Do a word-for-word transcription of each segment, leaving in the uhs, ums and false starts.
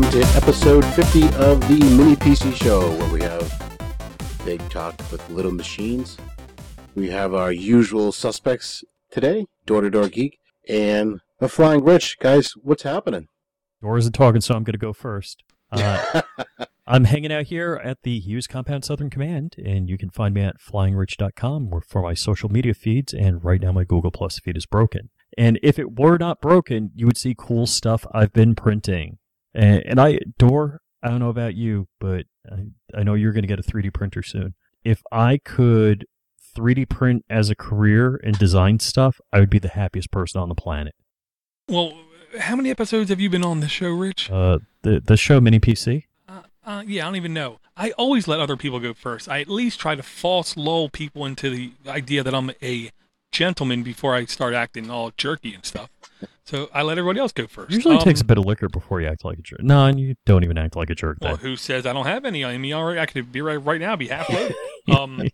to episode fifty of the Mini P C Show, where we have big talk with little machines. We have our usual suspects today, Door-to-Door Geek and the Flying Rich. Guys, what's happening? Door isn't talking, so I'm going to go first. Uh, I'm hanging out here at the Hughes Compound Southern Command, and you can find me at flying rich dot com for my social media feeds, and right now my Google Plus feed is broken. And if it were not broken, you would see cool stuff I've been printing. And, and I, Door, I don't know about you, but I, I know you're going to get a three D printer soon. If I could three D print as a career and design stuff, I would be the happiest person on the planet. Well, how many episodes have you been on the show, Rich? Uh, the the show Mini P C? Uh, uh, yeah, I don't even know. I always let other people go first. I at least try to false lull people into the idea that I'm a gentleman before I start acting all jerky and stuff. So I let everybody else go first. Usually um, it takes a bit of liquor before you act like a jerk. No, and you don't even act like a jerk. Well, then. who says I don't have any? I mean, already I could be right right now, be half loaded. um,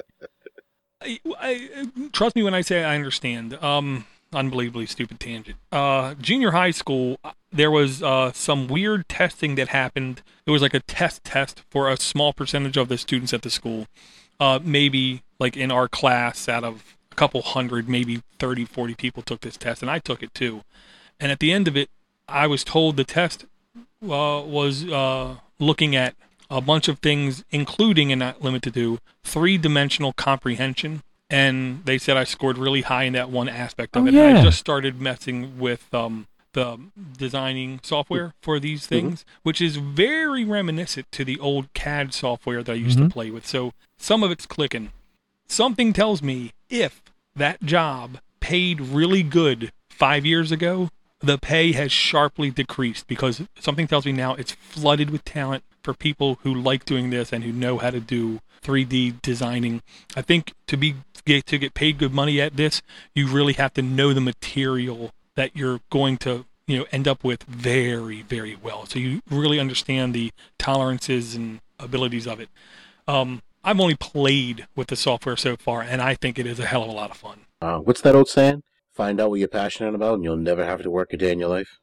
I, I, trust me when I say I understand. Um, unbelievably stupid tangent. Uh, junior high school, there was uh, some weird testing that happened. It was like a test test for a small percentage of the students at the school. Uh, maybe like in our class, out of a couple hundred, maybe thirty, forty people took this test, and I took it too. And at the end of it, I was told the test uh, was uh, looking at a bunch of things, including and not limited to three-dimensional comprehension. And they said I scored really high in that one aspect of oh, it. Yeah. And I just started messing with um, the designing software for these things, mm-hmm. which is very reminiscent to the old C A D software that I used mm-hmm. to play with. So some of it's clicking. Something tells me if that job paid really good five years ago, the pay has sharply decreased because something tells me now it's flooded with talent for people who like doing this and who know how to do three D designing. I think to be get, to get paid good money at this, you really have to know the material that you're going to, you know, end up with very, very well. So you really understand the tolerances and abilities of it. Um, I've only played with the software so far, and I think it is a hell of a lot of fun. Uh, what's that old saying? Find out what you're passionate about, and you'll never have to work a day in your life.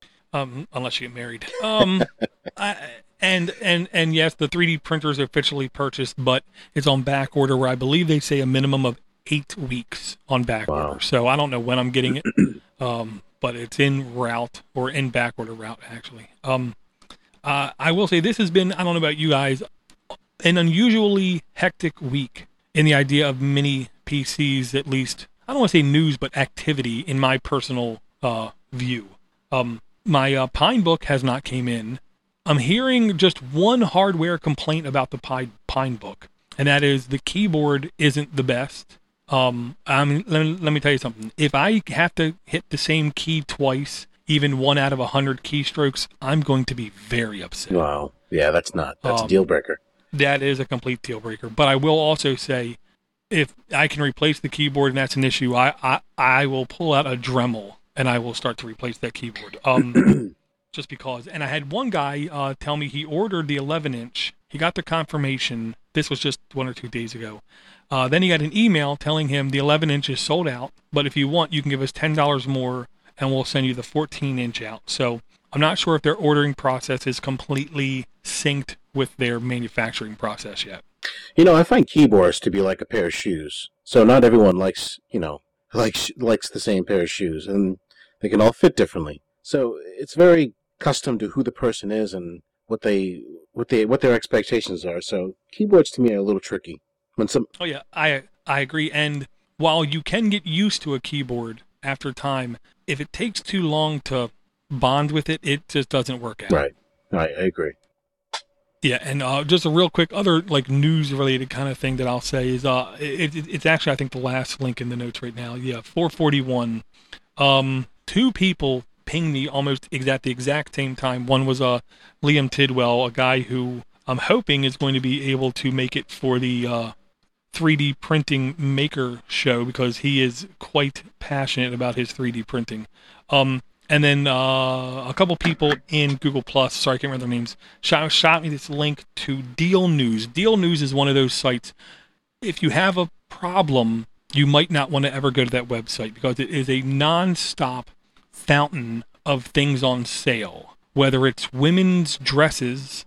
Um, unless you get married. Um, I, and and and yes, the three D printers are officially purchased, but it's on back order, where I believe they say a minimum of eight weeks on back wow. order. So I don't know when I'm getting it, um, but it's in route or in back order route actually. Um, uh, I will say this has been, I don't know about you guys, an unusually hectic week in the idea of mini P Cs, at least. I don't want to say news, but activity in my personal uh, view. Um, my uh, Pine book has not came in. I'm hearing just one hardware complaint about the Pine, Pine book, and that is the keyboard isn't the best. Um, I mean, let me, let me tell you something. If I have to hit the same key twice, even one out of a hundred keystrokes, I'm going to be very upset. Wow. Yeah, that's not. That's um, a deal breaker. That is a complete deal breaker. But I will also say, if I can replace the keyboard and that's an issue, I, I, I will pull out a Dremel and I will start to replace that keyboard. Um, just because. And I had one guy uh, tell me he ordered the eleven inch. He got the confirmation. This was just one or two days ago. Uh, then he got an email telling him the eleven inch is sold out, but if you want, you can give us ten dollars more and we'll send you the fourteen inch out. So I'm not sure if their ordering process is completely synced with their manufacturing process yet. You know, I find keyboards to be like a pair of shoes. So not everyone likes, you know, likes likes the same pair of shoes, and they can all fit differently. So it's very custom to who the person is and what they what they what their expectations are. So keyboards to me are a little tricky. When some Oh yeah, I I agree. And while you can get used to a keyboard after time, if it takes too long to bond with it, it just doesn't work out. Right. Right, I agree. Yeah, and uh, just a real quick other like news related kind of thing that I'll say is uh it, it, it's actually I think the last link in the notes right now. Yeah, four forty-one. Um, two people pinged me almost at the exact same time. One was uh Liam Tidwell, a guy who I'm hoping is going to be able to make it for the uh, three D printing maker show because he is quite passionate about his three D printing. Um, And then uh, a couple people in Google Plus, sorry, I can't remember their names, shot, shot me this link to Deal News. Deal News is one of those sites. If you have a problem, you might not want to ever go to that website because it is a non-stop fountain of things on sale whether it's women's dresses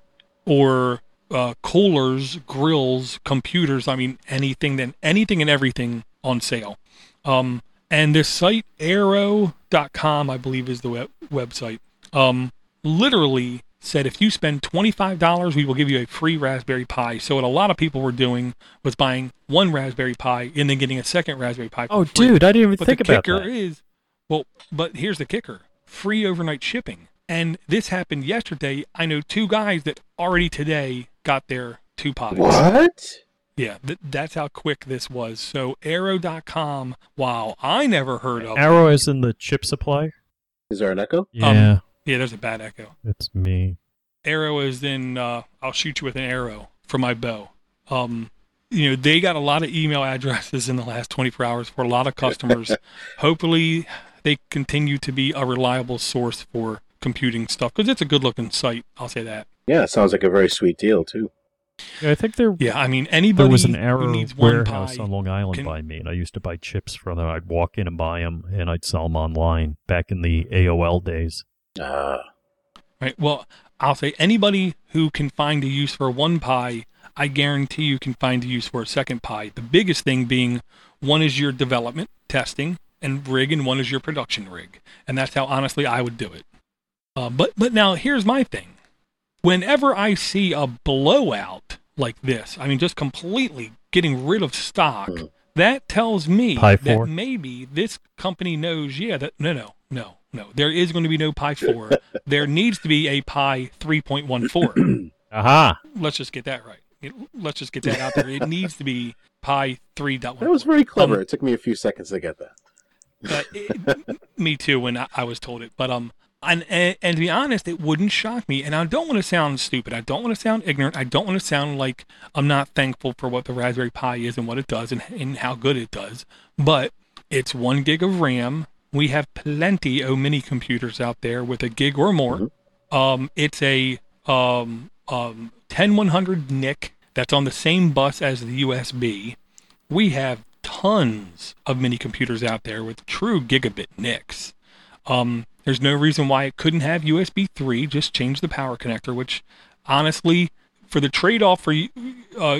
or uh, coolers, grills, computers. I mean, anything, then anything and everything on sale. Um, and this site, arrow dot com, I believe is the web- website, um, literally said if you spend twenty-five dollars, we will give you a free Raspberry Pi. So what a lot of people were doing was buying one Raspberry Pi and then getting a second Raspberry Pi for Oh, free. dude, I didn't even But think the about kicker that. is, well, but here's the kicker. Free overnight shipping. And this happened yesterday. I know two guys that already today got their two Pis. What? Yeah, th- that's how quick this was. So arrow dot com, wow, I never heard of. Arrow is in the chip supply? Is there an echo? Yeah, Yeah, there's a bad echo. it's me. Arrow is in, uh, I'll shoot you with an arrow for my bow. Um, you know, they got a lot of email addresses in the last twenty-four hours for a lot of customers. Hopefully they continue to be a reliable source for computing stuff, because it's a good looking site. I'll say that. Yeah, it sounds like a very sweet deal, too. Yeah, I think there Yeah, I mean, anybody there was an who Arrow needs one warehouse Pi on Long Island can- by me, and I used to buy chips from them. I'd walk in and buy them, and I'd sell them online back in the A O L days. Ah. Right. Well, I'll say anybody who can find a use for one Pi, I guarantee you can find a use for a second Pi. The biggest thing being one is your development, testing, and rig, and one is your production rig. And that's how, honestly, I would do it. Uh, but, but now, here's my thing. Whenever I see a blowout like this, I mean, just completely getting rid of stock, Hmm. that tells me Pi that four? maybe this company knows, yeah, that no, no, no, no. There is going to be no Pi four. There needs to be a Pi three point one four. Aha! Let's just get that right. It- Let's just get that out there. It needs to be Pi three point one. That was very clever. Um, It took me a few seconds to get that. Uh, it, me too, when I, I was told it. But um, and, and and to be honest, it wouldn't shock me. And I don't want to sound stupid. I don't want to sound ignorant. I don't want to sound like I'm not thankful for what the Raspberry Pi is and what it does and, and how good it does. But it's one gig of RAM. We have plenty of mini computers out there with a gig or more. Um, it's a um um ten one hundred N I C that's on the same bus as the U S B. We have tons of mini computers out there with true gigabit N I Cs. Um, there's no reason why it couldn't have U S B three. Just change the power connector, which honestly, for the trade-off for uh,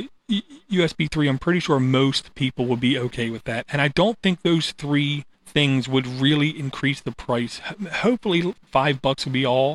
U S B three, I'm pretty sure most people would be okay with that. And I don't think those three things would really increase the price. Ho- Hopefully five bucks would be all.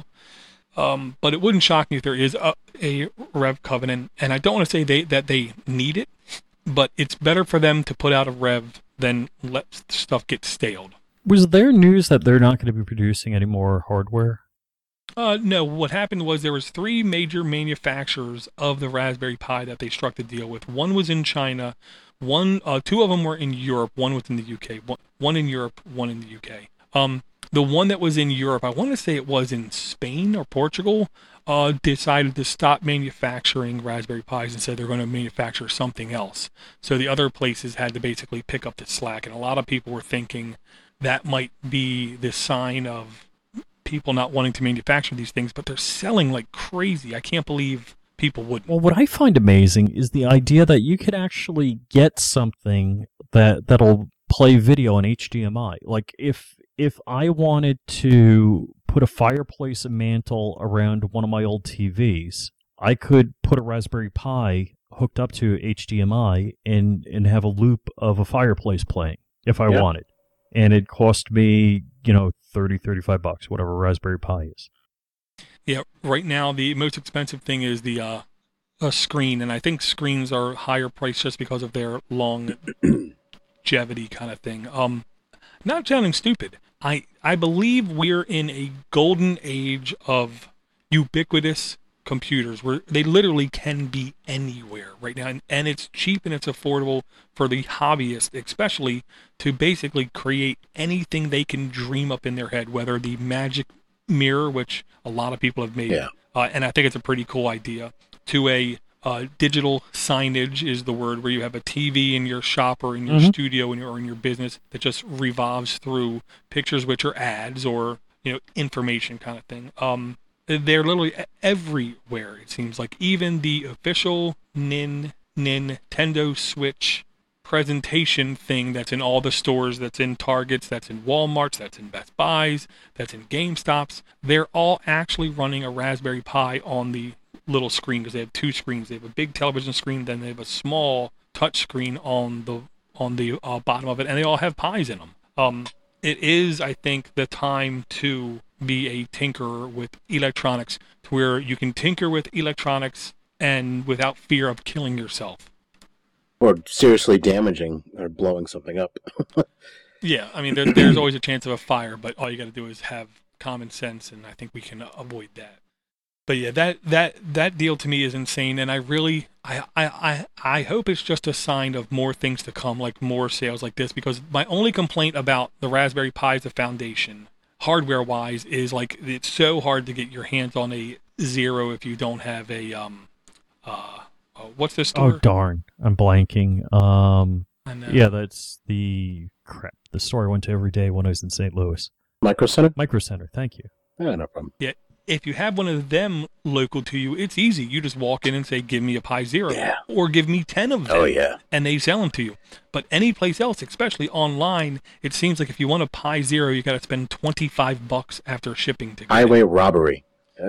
Um, but it wouldn't shock me if there is a, a Rev Covenant. And I don't want to say they that they need it, but it's better for them to put out a Rev than let stuff get staled. Was there news that they're not going to be producing any more hardware? Uh, no, what happened was there was three major manufacturers of the Raspberry Pi that they struck the deal with. One was in China, one, uh, two of them were in Europe, one was in the U K, one, one in Europe, one in the U K. Um, the one that was in Europe, I want to say it was in Spain or Portugal, uh, decided to stop manufacturing Raspberry Pis and said they're going to manufacture something else. So the other places had to basically pick up the slack, and a lot of people were thinking that might be the sign of people not wanting to manufacture these things, but they're selling like crazy. I can't believe people wouldn't. Well, what I find amazing is the idea that you could actually get something that that'll play video on H D M I. Like if if I wanted to put a fireplace and mantle around one of my old T Vs, I could put a Raspberry Pi hooked up to H D M I and and have a loop of a fireplace playing if I Yeah. wanted. And it cost me, you know, thirty, thirty-five bucks, whatever Raspberry Pi is. Yeah, right now the most expensive thing is the uh, a screen, and I think screens are higher priced just because of their longevity kind of thing. Um, not sounding stupid, I I believe we're in a golden age of ubiquitous computers where they literally can be anywhere right now, and, and it's cheap and it's affordable for the hobbyist, especially to basically create anything they can dream up in their head, whether the magic mirror, which a lot of people have made, Yeah. uh, and I think it's a pretty cool idea, to a uh, digital signage is the word, where you have a T V in your shop or in your Mhm. studio in your, or in your business that just revolves through pictures, which are ads or, you know, information kind of thing. Um, they're literally e- everywhere, it seems like. Even the official Nin Nintendo Switch presentation thing that's in all the stores, that's in Targets, that's in Walmarts, that's in Best Buys, that's in GameStops. They're all actually running a Raspberry Pi on the little screen because they have two screens. They have a big television screen, then they have a small touch screen on the on the uh, bottom of it, and they all have Pis in them. Um, it is, I think, the time to be a tinkerer with electronics, to where you can tinker with electronics and without fear of killing yourself. Or seriously damaging or blowing something up. Yeah, I mean, there, there's always a chance of a fire, but all you got to do is have common sense, and I think we can avoid that. But yeah, that, that, that deal to me is insane, and I really, I, I, I, I hope it's just a sign of more things to come, like more sales like this, because my only complaint about the Raspberry Pi as a foundation, hardware-wise, is like it's so hard to get your hands on a Zero if you don't have a, um, uh, uh what's this store? Oh, darn. I'm blanking. Um, I know. Yeah, that's the, crap, the store I went to every day when I was in Saint Louis. Micro Center? Micro Center, thank you. Yeah, no problem. Yeah. If you have one of them local to you, it's easy. You just walk in and say, give me a Pi Zero. Yeah. Or give me ten of them. Oh, yeah. And they sell them to you. But any place else, especially online, it seems like if you want a Pi Zero, you got to spend twenty-five bucks after shipping to get Highway it. robbery.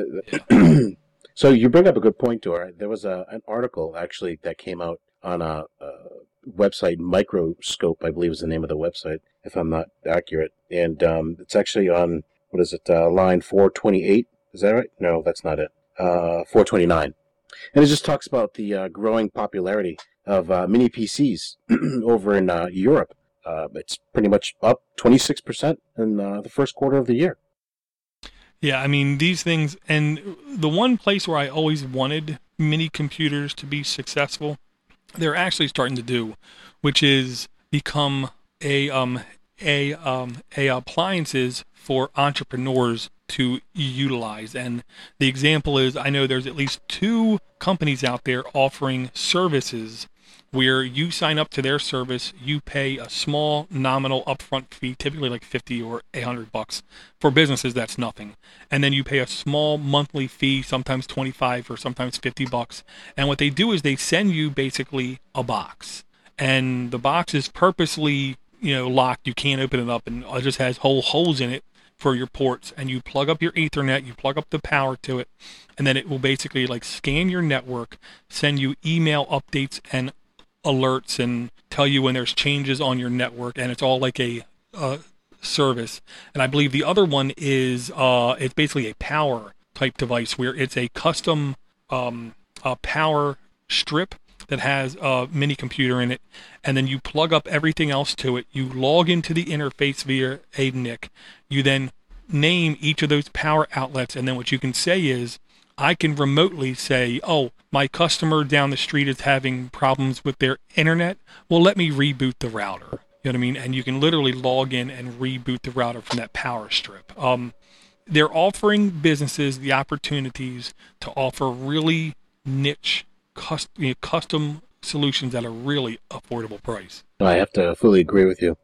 Uh, so you bring up a good point, Dora. There was a, an article, actually, that came out on a, a website, Microscope, I believe is the name of the website, if I'm not accurate. And um, it's actually on, what is it, uh, line four twenty-eight? Is that right? No, that's not it. Uh, four twenty-nine. And it just talks about the uh, growing popularity of uh, mini P Cs over in uh, Europe. Uh, it's pretty much up twenty-six percent in uh, the first quarter of the year. Yeah, I mean, these things, and the one place where I always wanted mini computers to be successful, they're actually starting to do, which is become a um a um a appliances for entrepreneurs to utilize. And the example is, I know there's at least two companies out there offering services where you sign up to their service, you pay a small nominal upfront fee, typically like fifty or a hundred bucks. For businesses, that's nothing. And then you pay a small monthly fee, sometimes twenty-five or sometimes fifty bucks. And what they do is they send you basically a box. And the box is purposely, you know, locked. You can't open it up, and it just has whole holes in it for your ports, and you plug up your Ethernet, you plug up the power to it, and then it will basically like scan your network, send you email updates and alerts, and tell you when there's changes on your network, and it's all like a uh, service. And I believe the other one is uh, it's basically a power type device where it's a custom um, uh, power strip that has a mini computer in it, and then you plug up everything else to it. You log into the interface via a N I C. You then name each of those power outlets, and then what you can say is, I can remotely say, oh, my customer down the street is having problems with their internet. Well, let me reboot the router. You know what I mean? And you can literally log in and reboot the router from that power strip. Um, they're offering businesses the opportunities to offer really niche Custom, you know, custom solutions at a really affordable price. I have to fully agree with you.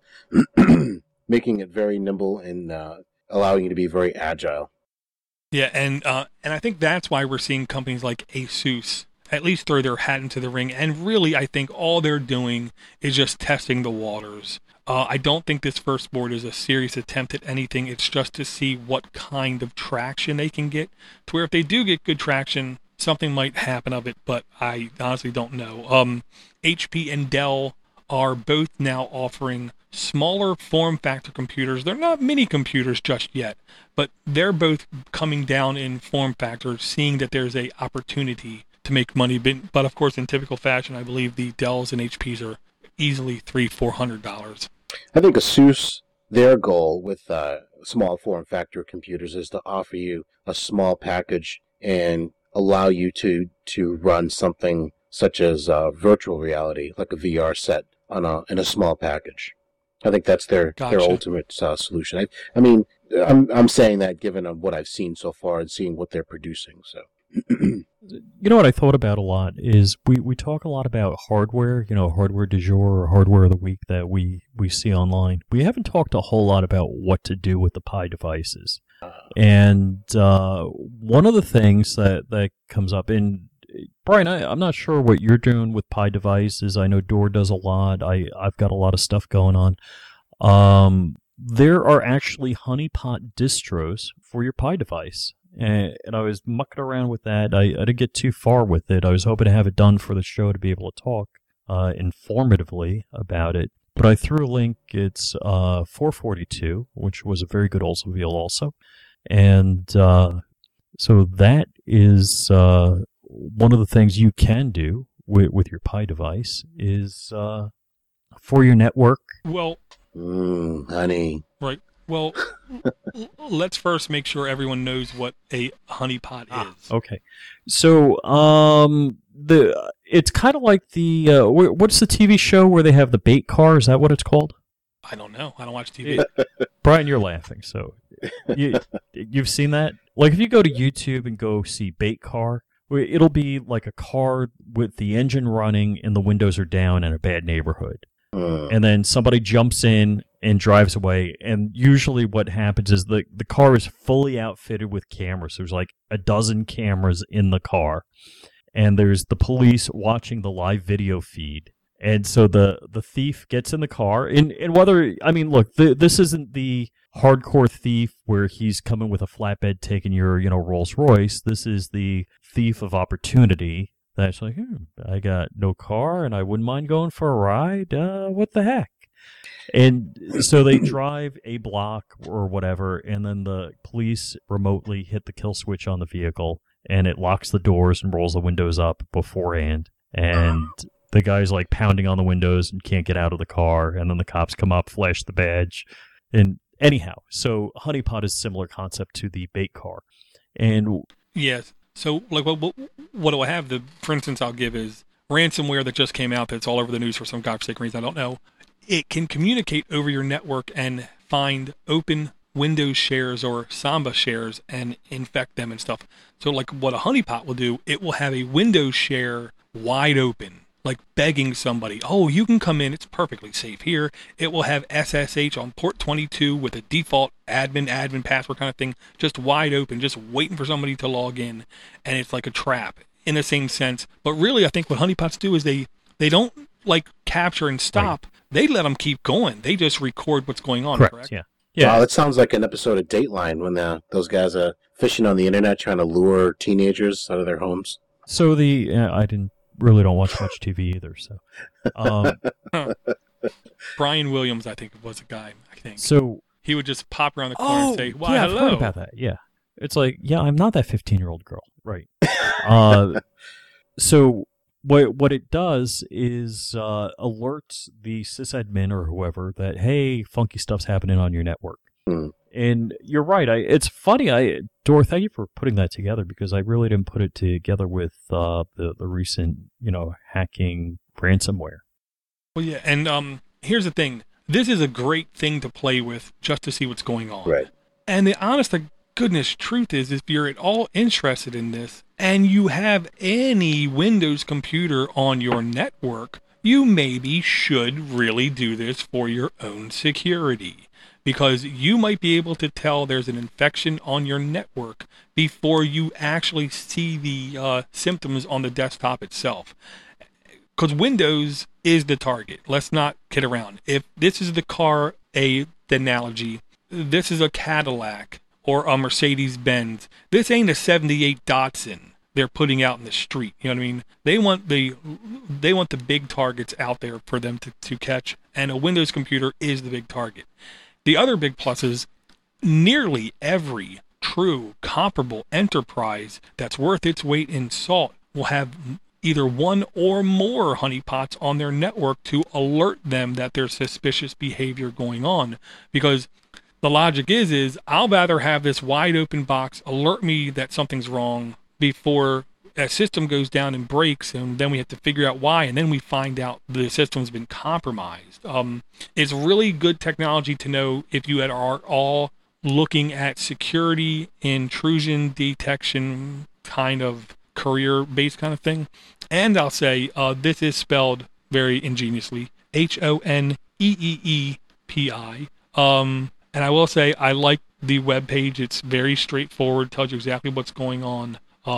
Making it very nimble and uh, allowing you to be very agile. Yeah, and uh, and I think that's why we're seeing companies like ASUS at least throw their hat into the ring. And really, I think all they're doing is just testing the waters. Uh, I don't think this first board is a serious attempt at anything. It's just to see what kind of traction they can get, to where if they do get good traction, something might happen of it, but I honestly don't know. Um, H P and Dell are both now offering smaller form factor computers. They're not mini computers just yet, but they're both coming down in form factor, seeing that there's a opportunity to make money. But, but of course, in typical fashion, I believe the Dells and H Ps are easily three, four hundred dollars. I think ASUS, their goal with uh, small form factor computers is to offer you a small package and allow you to, to run something such as uh, virtual reality, like a V R set, on a in a small package. I think that's their Gotcha. their ultimate uh, solution. I, I mean, I'm I'm saying that given what I've seen so far and seeing what they're producing. So, You know what I thought about a lot is we, we talk a lot about hardware, you know, hardware du jour or hardware of the week that we, we see online. We haven't talked a whole lot about what to do with the Pi devices. And uh, one of the things that, that comes up, and Brian, I, I'm not sure what you're doing with Pi devices. I know Door does a lot. I, I've got a lot of stuff going on. Um, there are actually honeypot distros for your Pi device. And, and I was mucking around with that. I, I didn't get too far with it. I was hoping to have it done for the show to be able to talk uh, informatively about it. But I threw a link. It's uh, four forty-two, which was a very good Oldsmobile also. And uh, so that is uh, one of the things you can do with, with your Pi device is uh, for your network. Well, mm, honey. Right. Well, let's first make sure everyone knows what a honeypot ah, is. Okay. So, um, the it's kind of like the uh, what's the T V show where they have the bait car? Is that what it's called? I don't know. I don't watch T V. Brian, you're laughing. So, you you've seen that? Like, if you go to YouTube and go see bait car, it'll be like a car with the engine running and the windows are down in a bad neighborhood. And then somebody jumps in and drives away. And usually what happens is the, the car is fully outfitted with cameras. There's like a dozen cameras in the car. And there's the police watching the live video feed. And so the, the thief gets in the car. And, and whether, I mean, look, the, this isn't the hardcore thief where he's coming with a flatbed taking your, you know, Rolls Royce. This is the thief of opportunity. That's like, hmm, I got no car and I wouldn't mind going for a ride. Uh, what the heck? And so they drive a block or whatever, and then the police remotely hit the kill switch on the vehicle, and it locks the doors and rolls the windows up beforehand. And the guy's like pounding on the windows and can't get out of the car, and then the cops come up, flash the badge. And anyhow, so honeypot is a similar concept to the bait car. And yes. So, like, what, what, what do I have? The, for instance, I'll give is ransomware that just came out that's all over the news for some godforsaken reason. I don't know. It can communicate over your network and find open Windows shares or Samba shares and infect them and stuff. So, like, what a honeypot will do, it will have a Windows share wide open, like begging somebody, oh, you can come in, it's perfectly safe here. It will have S S H on port twenty-two with a default admin, admin password kind of thing, just wide open, just waiting for somebody to log in. And it's like a trap in the same sense. But really, I think what honeypots do is they, they don't, like, capture and stop. Right. They let them keep going. They just record what's going on, correct? correct? Yeah. Yeah. Wow, that sounds like an episode of Dateline when the, those guys are fishing on the internet trying to lure teenagers out of their homes. So the, uh, I didn't, really don't watch much T V either, so. Um, Brian Williams, I think, was a guy, I think. So he would just pop around the corner oh, and say, why, yeah, hello. I've heard about that, yeah. It's like, yeah, I'm not that fifteen-year-old girl. Right. uh, so what what it does is uh, alerts the sysadmin or whoever that, hey, funky stuff's happening on your network. Hmm. And you're right. I it's funny. I Dor, thank you for putting that together because I really didn't put it together with uh, the the recent you know hacking ransomware. Well, yeah, and um, here's the thing. This is a great thing to play with just to see what's going on. Right. And the honest to goodness truth is, if you're at all interested in this and you have any Windows computer on your network, you maybe should really do this for your own security. Because you might be able to tell there's an infection on your network before you actually see the uh, symptoms on the desktop itself. Because Windows is the target. Let's not kid around. If this is the car, a the analogy, this is a Cadillac or a Mercedes-Benz. This ain't a seventy-eight Datsun they're putting out in the street. You know what I mean? They want the they want the big targets out there for them to, to catch, and a Windows computer is the big target. The other big plus is nearly every true comparable enterprise that's worth its weight in salt will have either one or more honeypots on their network to alert them that there's suspicious behavior going on. Because the logic is, is I'll rather have this wide open box alert me that something's wrong before a system goes down and breaks, and then we have to figure out why, and then we find out the system's been compromised. Um, it's really good technology to know if you are all looking at security, intrusion detection kind of career-based kind of thing. And I'll say uh, this is spelled very ingeniously, H O N E E E P I. Um, and I will say I like the webpage. It's very straightforward, tells you exactly what's going on. Um,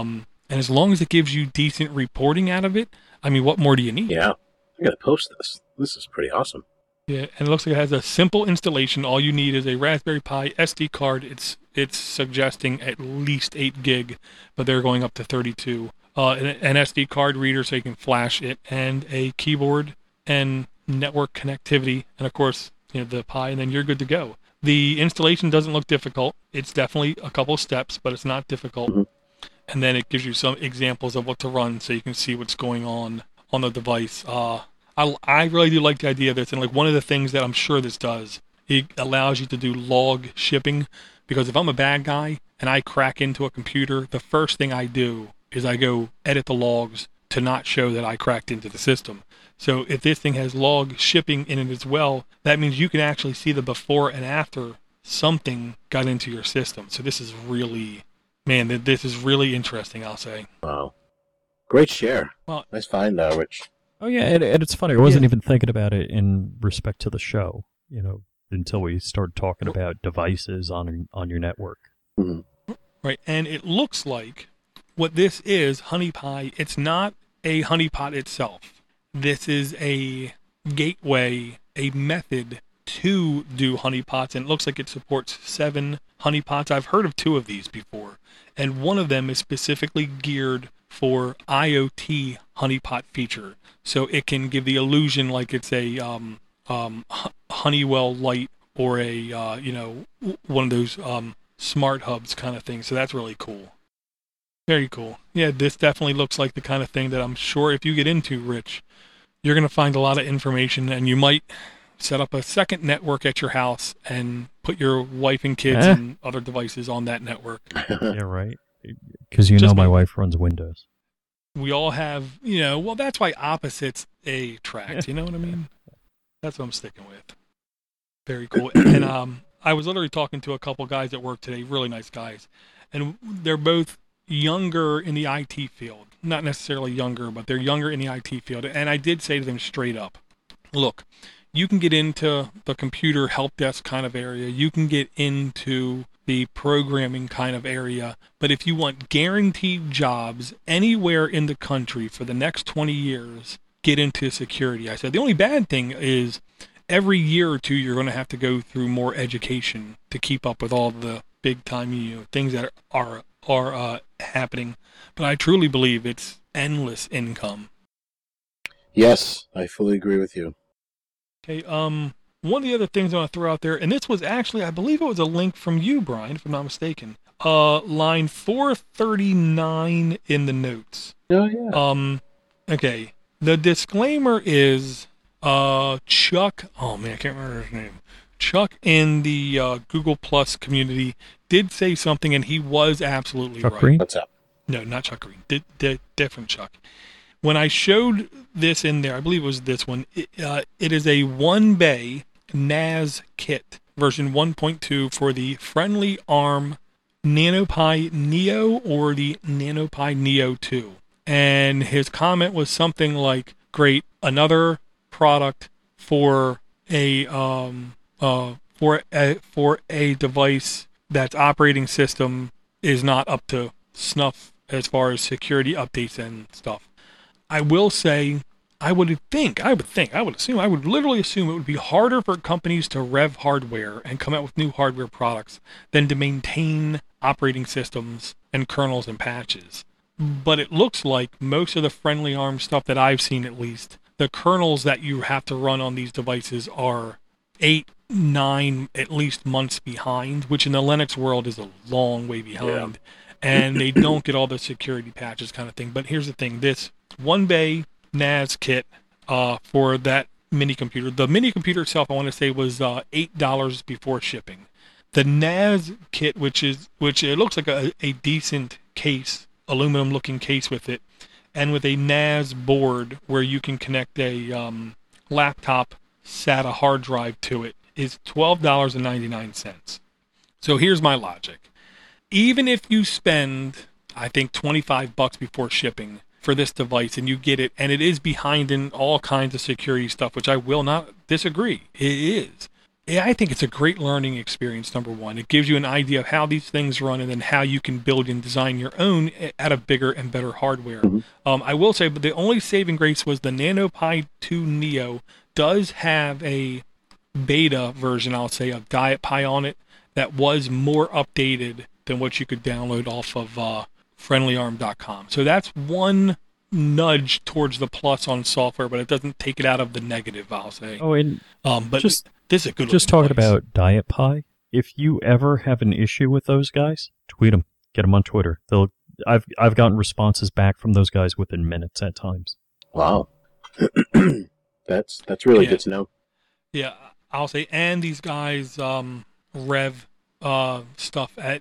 And as long as it gives you decent reporting out of it, I mean, what more do you need? Yeah. I gotta post this. This is pretty awesome. Yeah, and it looks like it has a simple installation. All you need is a Raspberry Pi S D card. It's it's suggesting at least eight gig, but they're going up to thirty-two. Uh, an, an S D card reader so you can flash it, and a keyboard and network connectivity, and of course, you know, the Pi, and then you're good to go. The installation doesn't look difficult. It's definitely a couple steps, but it's not difficult. Mm-hmm. And then it gives you some examples of what to run so you can see what's going on on the device. Uh, I, I really do like the idea of this. And like one of the things that I'm sure this does, it allows you to do log shipping. Because if I'm a bad guy and I crack into a computer, the first thing I do is I go edit the logs to not show that I cracked into the system. So if this thing has log shipping in it as well, that means you can actually see the before and after something got into your system. So this is really... Man, this is really interesting, I'll say. Wow. Great share. Well, nice find, uh, Rich. Oh, yeah, and, and it's funny. I wasn't Yeah. even thinking about it in respect to the show, you know, until we started talking about devices on on your network. Mm-hmm. Right, and it looks like what this is, HoneyPi, it's not a honeypot itself. This is a gateway, a method to do honeypots, and it looks like it supports seven honeypots. I've heard of two of these before, and one of them is specifically geared for IoT honeypot feature, so it can give the illusion like it's a um, um, Honeywell Light or a uh, you know one of those um, smart hubs kind of thing. So that's really cool. Very cool. Yeah, this definitely looks like the kind of thing that I'm sure if you get into, Rich, you're going to find a lot of information, and you might set up a second network at your house and put your wife and kids Eh. and other devices on that network. Yeah, right. Because you Just know my me. wife runs Windows. We all have, you know, well, that's why opposites attract. You know what I mean? That's what I'm sticking with. Very cool. And um, I was literally talking to a couple guys at work today, really nice guys, and they're both younger in the I T field. Not necessarily younger, but they're younger in the I T field. And I did say to them straight up, look, you can get into the computer help desk kind of area. You can get into the programming kind of area. But if you want guaranteed jobs anywhere in the country for the next twenty years, get into security. I said, the only bad thing is every year or two, you're going to have to go through more education to keep up with all the big time, you know, things that are, are uh, happening. But I truly believe it's endless income. Yes, I fully agree with you. Okay, um, one of the other things I want to throw out there, and this was actually, I believe it was a link from you, Brian, if I'm not mistaken. Uh, line four thirty-nine in the notes. Oh, yeah. Um, okay, the disclaimer is, uh, Chuck, oh man, I can't remember his name. Chuck in the uh, Google Plus community did say something, and he was absolutely Chuck right. Green? What's up? No, not Chuck Green. Di- di- different Chuck. When I showed this in there, I believe it was this one, it, uh, it is a one-bay N A S kit, version one point two for the Friendly Arm NanoPi Neo or the NanoPi Neo two. And his comment was something like, great, another product for a um uh for a, for a device that's operating system is not up to snuff as far as security updates and stuff. I will say, I would think, I would think, I would assume, I would literally assume it would be harder for companies to rev hardware and come out with new hardware products than to maintain operating systems and kernels and patches. But it looks like most of the Friendly Arm stuff that I've seen, at least, the kernels that you have to run on these devices are eight, nine, at least months behind, which in the Linux world is a long way behind. Yeah. And they don't get all the security patches kind of thing. But here's the thing, this one bay N A S kit uh, for that mini computer. The mini computer itself, I want to say, was uh, eight dollars before shipping. The N A S kit, which is which it looks like a, a decent case, aluminum looking case with it, and with a N A S board where you can connect a um, laptop SATA hard drive to it, is twelve dollars and ninety-nine cents. So here's my logic. Even if you spend, I think, twenty-five bucks before shipping for this device and you get it, and it is behind in all kinds of security stuff, which I will not disagree. It is. yeah, I think it's a great learning experience, number one. It gives you an idea of how these things run and then how you can build and design your own out of bigger and better hardware. Mhm. Um, I will say, but the only saving grace was the NanoPi two Neo does have a beta version, I'll say, of Diet Pi on it that was more updated than what you could download off of uh, friendly arm dot com. So that's one nudge towards the plus on software, but it doesn't take it out of the negative, I'll say. Oh, and Um, but just this is a good just looking talking device. about Diet Pie. If you ever have an issue with those guys, tweet them. Get them on Twitter. They'll. I've I've gotten responses back from those guys within minutes at times. Wow. that's that's really Yeah. good to know. Yeah, I'll say, and these guys um, rev uh, stuff at.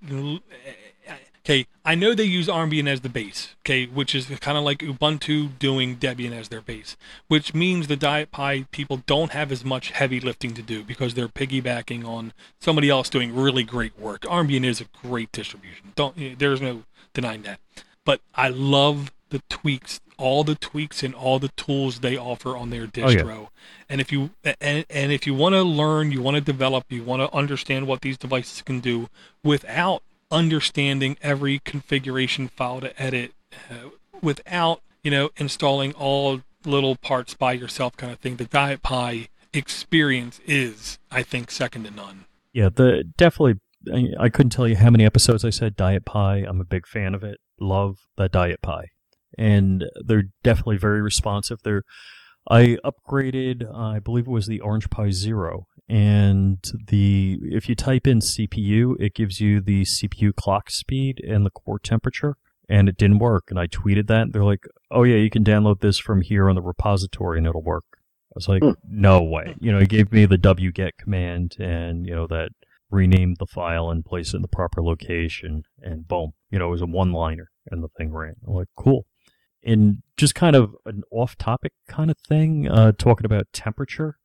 Okay, I know they use Armbian as the base, okay, which is kind of like Ubuntu doing Debian as their base, which means the Diet Pi people don't have as much heavy lifting to do because they're piggybacking on somebody else doing really great work. Armbian is a great distribution. Don't there's no denying that. But I love the tweaks, all the tweaks and all the tools they offer on their Oh, yeah. distro. And if you and, and if you want to learn, you want to develop, you want to understand what these devices can do without understanding every configuration file to edit, uh, without, you know, installing all little parts by yourself kind of thing, the Diet Pi experience is, I think, second to none. Yeah, the definitely. I, I couldn't tell you how many episodes I said Diet Pie. I'm a big fan of it. Love that Diet Pie, and they're definitely very responsive. They're. I upgraded. I believe it was the Orange Pi Zero, and the if you type in C P U, it gives you the C P U clock speed and the core temperature, and it didn't work. And I tweeted that. They're like, "Oh yeah, you can download this from here on the repository, and it'll work." I was like, Hmm. "No way!" You know, it gave me the wget command, and you know that renamed the file and placed it in the proper location, and boom, you know, it was a one-liner, and the thing ran. I'm like, cool. And just kind of an off-topic kind of thing, uh, talking about temperature.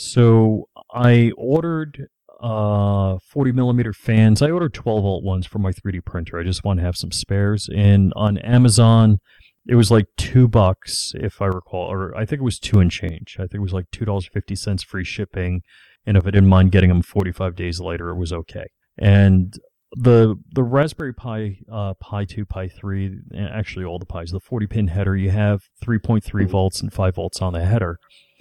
So I ordered uh, forty millimeter fans. I ordered twelve volt ones for my three D printer. I just want to have some spares. And on Amazon, it was like two bucks, if I recall, or I think it was two and change. I think it was like two dollars and fifty cents free shipping. And if I didn't mind getting them forty-five days later, it was okay. And the the Raspberry Pi, uh, Pi two, Pi three, actually all the Pis, the forty pin header, you have three point three volts and five volts on the header.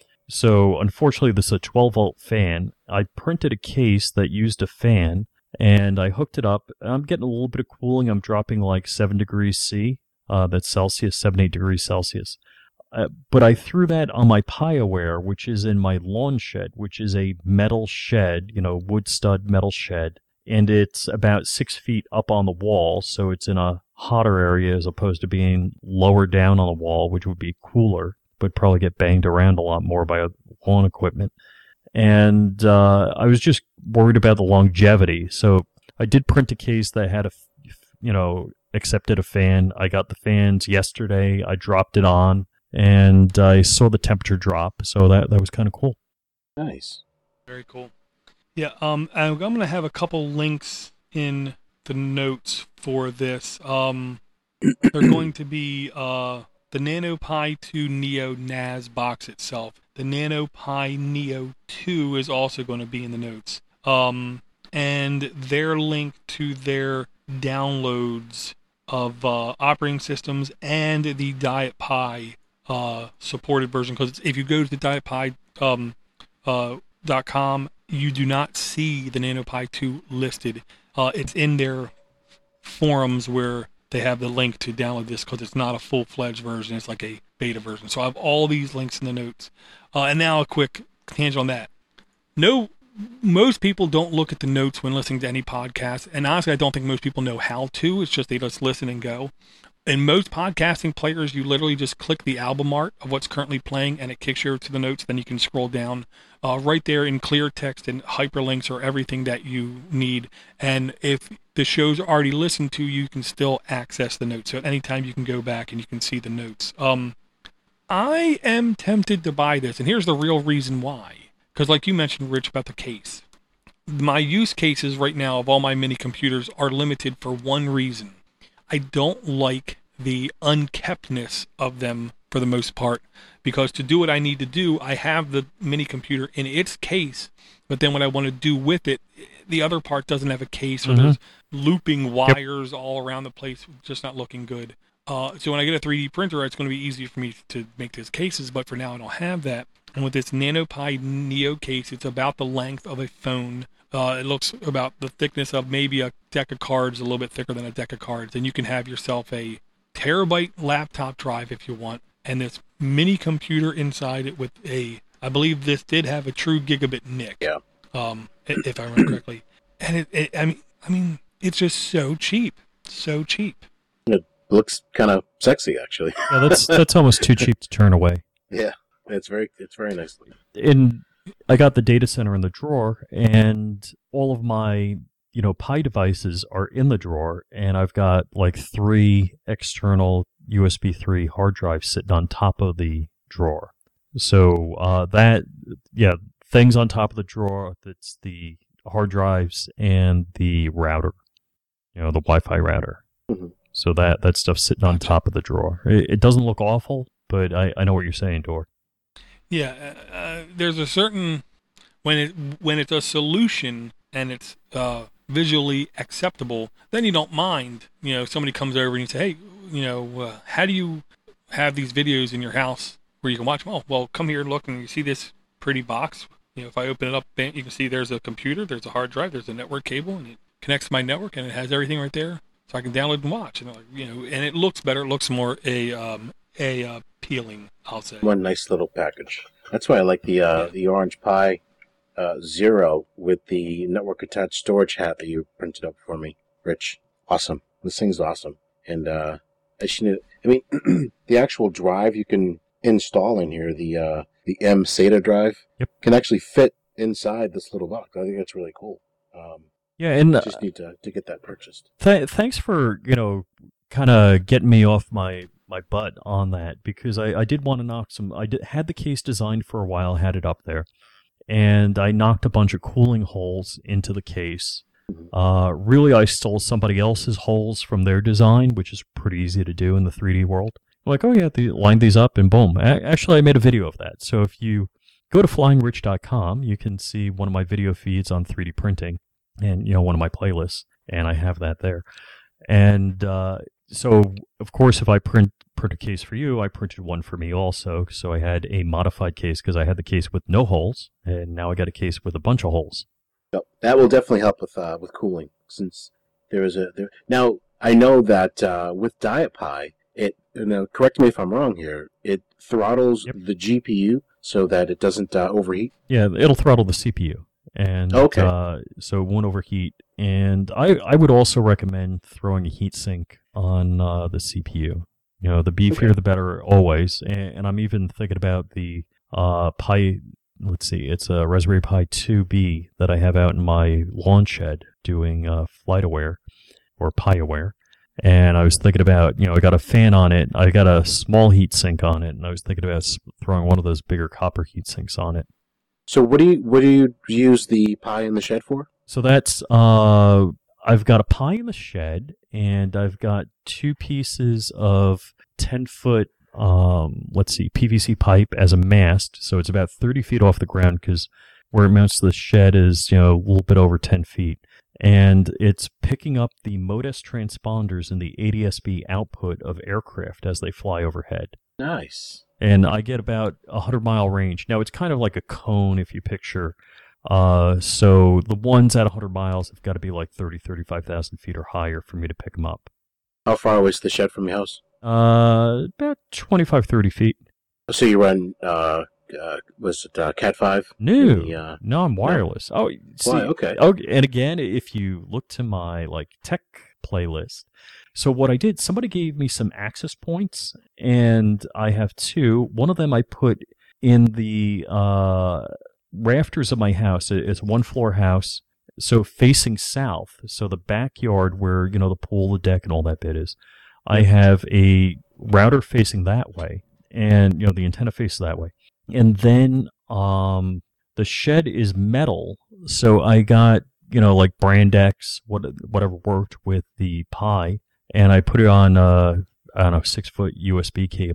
So unfortunately, this is a twelve volt fan. I printed a case that used a fan, and I hooked it up. I'm getting a little bit of cooling. I'm dropping like seven degrees C. Uh, that's Celsius, seven, eight degrees Celsius. Uh, but I threw that on my PiAware, which is in my lawn shed, which is a metal shed, you know, wood stud metal shed. And it's about six feet up on the wall, so it's in a hotter area as opposed to being lower down on the wall, which would be cooler, but probably get banged around a lot more by lawn equipment. And uh, I was just worried about the longevity. So I did print a case that had a, you know, accepted a fan. I got the fans yesterday. I dropped it on, and I saw the temperature drop. So that that was kind of cool. Nice. Very cool. Yeah, um, I'm going to have a couple links in the notes for this. Um, they're going to be uh, the NanoPi two Neo N A S box itself. The NanoPi Neo two is also going to be in the notes. Um, and their link to their downloads of uh, operating systems and the Diet Pi uh, supported version. Because if you go to the Diet Pi um, uh, dot com, you do not see the NanoPi two listed. Uh, it's in their forums where they have the link to download this because it's not a full-fledged version. It's like a beta version. So I have all these links in the notes. Uh, and now a quick tangent on that. No, most people don't look at the notes when listening to any podcast. And honestly, I don't think most people know how to. It's just they just listen and go. In most podcasting players, you literally just click the album art of what's currently playing and it kicks you over to the notes. Then you can scroll down uh, right there in clear text, and hyperlinks are everything that you need. And if the show's are already listened to, you can still access the notes. So at any time you can go back and you can see the notes. Um, I am tempted to buy this, and here's the real reason why. Because like you mentioned, Rich, about the case. My use cases right now of all my mini computers are limited for one reason. I don't like the unkeptness of them for the most part, because to do what I need to do, I have the mini computer in its case, but then what I want to do with it, the other part doesn't have a case, or Mhm. there's looping wires yep. all around the place, just not looking good. Uh, so when I get a three D printer, it's going to be easier for me to make those cases, but for now I don't have that. And with this NanoPi Neo case, it's about the length of a phone. Uh, it looks about the thickness of maybe a deck of cards, a little bit thicker than a deck of cards. And you can have yourself a terabyte laptop drive if you want, and this mini computer inside it with a, I believe this did have a true gigabit N I C. Yeah. Um, if I remember correctly. And it, it, I mean, I mean, it's just so cheap, so cheap. It looks kind of sexy, actually. Yeah, that's that's almost too cheap to turn away. Yeah, it's very it's very nice. In I got the data center in the drawer, and all of my you know Pi devices are in the drawer, and I've got like three external U S B three hard drives sitting on top of the drawer. So uh, that yeah, things on top of the drawer. That's the hard drives and the router, you know, the Wi-Fi router. Mm-hmm. So that that stuff's sitting on top of the drawer. It, it doesn't look awful, but I, I know what you're saying, Dor. Yeah, uh, there's a certain when it when it's a solution and it's uh, visually acceptable, then you don't mind. You know, somebody comes over and you say, "Hey, you know, uh, how do you have these videos in your house where you can watch them?" Oh, well, come here and look, and you see this pretty box. You know, if I open it up, you can see there's a computer, there's a hard drive, there's a network cable, and it connects to my network, and it has everything right there, so I can download and watch. And like, you know, and it looks better. It looks more a um, a uh, appealing, I'll say. One nice little package. That's why I like the uh, the Orange Pi uh, Zero with the network attached storage hat that you printed up for me, Rich. Awesome. This thing's awesome. And uh, I should. I mean, the actual drive you can install in here, the uh, the M SATA drive, yep. can actually fit inside this little box. I think that's really cool. Um, yeah, and I just need to to get that purchased. Th- thanks for you know kind of getting me off my. my butt on that, because I, I did want to knock some. I did, had the case designed for a while, had it up there, and I knocked a bunch of cooling holes into the case. Uh, really, I stole somebody else's holes from their design, which is pretty easy to do in the three D world. I'm like, oh yeah, they line these up and boom. A- actually, I made a video of that. So if you go to flying rich dot com, you can see one of my video feeds on three D printing, and you know one of my playlists, and I have that there. And uh, so, of course, if I print print a case for you, I printed one for me also. So I had a modified case because I had the case with no holes, and now I got a case with a bunch of holes. Yep. That will definitely help with uh, with cooling, since there is a there. Now I know that uh, with Diet Pi, it now correct me if I'm wrong here. It throttles yep. the G P U so that it doesn't uh, overheat. Yeah, it'll throttle the C P U, and okay. uh, so it won't overheat. And I I would also recommend throwing a heatsink on uh, the C P U. You know, the beefier okay. the better always. And, and I'm even thinking about the uh, Pi. Let's see, it's a Raspberry Pi two B that I have out in my lawn shed doing uh, FlightAware or PiAware. And I was thinking about, you know, I got a fan on it, I got a small heat sink on it, and I was thinking about throwing one of those bigger copper heat sinks on it. So what do you what do you use the Pi in the shed for? So that's uh, I've got a Pi in the shed, and I've got two pieces of ten foot. Um, let's see, P V C pipe as a mast, so it's about thirty feet off the ground because where it mounts to the shed is, you know, a little bit over ten feet. And it's picking up the MODES transponders and the A D S B output of aircraft as they fly overhead. Nice. And I get about a hundred mile range. Now, it's kind of like a cone if you picture. Uh, so the ones at one hundred miles have got to be like thirty, thirty-five thousand feet or higher for me to pick them up. How far away is the shed from your house? Uh, about twenty-five, thirty feet. So you run, uh, uh was it uh, Cat five? No, the, uh, no, I'm wireless. No. Oh, see, Why? Okay. Oh, and again, if you look to my like tech playlist, so what I did, somebody gave me some access points, and I have two. One of them I put in the uh rafters of my house. It's a one floor house, so facing south. So the backyard where, you know, the pool, the deck, and all that bit is. I have a router facing that way, and, you know, the antenna faces that way. And then um, the shed is metal, so I got, you know, like Brandex, what, whatever worked with the Pi, and I put it on, uh, I don't know, six-foot U S B cable.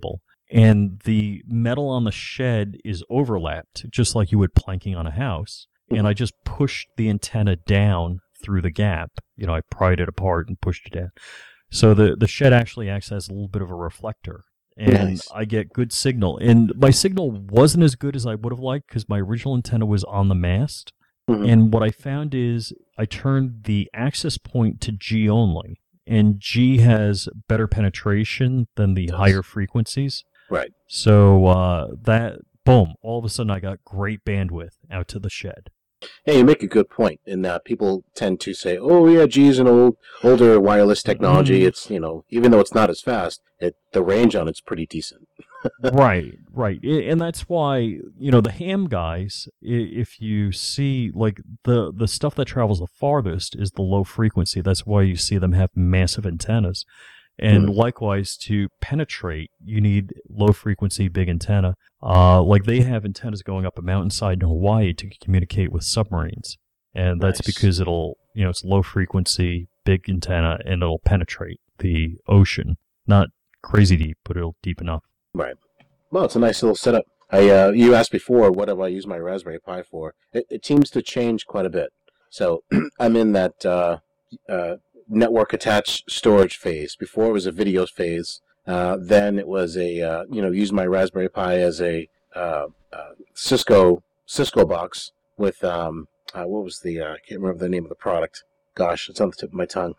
and the metal on the shed is overlapped, just like you would planking on a house. And I just pushed the antenna down through the gap. You know, I pried it apart and pushed it down. So the, the shed actually acts as a little bit of a reflector. And Nice. I get good signal. And my signal wasn't as good as I would have liked because my original antenna was on the mast. Mhm. And what I found is I turned the access point to G only. And G has better penetration than the Yes. higher frequencies. Right. So uh, that, boom, all of a sudden I got great bandwidth out to the shed. Hey, you make a good point. And uh, people tend to say, "Oh, yeah, G is an old, older wireless technology. Mhm. It's, you know, even though it's not as fast, it the range on it's pretty decent." Right, right. I- And that's why, you know, the ham guys, i- if you see, like, the, the stuff that travels the farthest is the low frequency. That's why you see them have massive antennas. And Mhm. likewise, to penetrate, you need low frequency, big antenna. Uh, like, they have antennas going up a mountainside in Hawaii to communicate with submarines. And that's Nice. because it'll, you know, it's low frequency, big antenna, and it'll penetrate the ocean. Not crazy deep, but it'll deep enough. Right. Well, it's a nice little setup. I uh, you asked before, what have I used my Raspberry Pi for? It, it seems to change quite a bit. So I'm in that uh, uh, network attached storage phase. Before it was a video phase. Uh, then it was a uh, you know use my Raspberry Pi as a uh, uh, Cisco Cisco box with um, uh, what was the uh, I can't remember the name of the product. Gosh, it's on the tip of my tongue.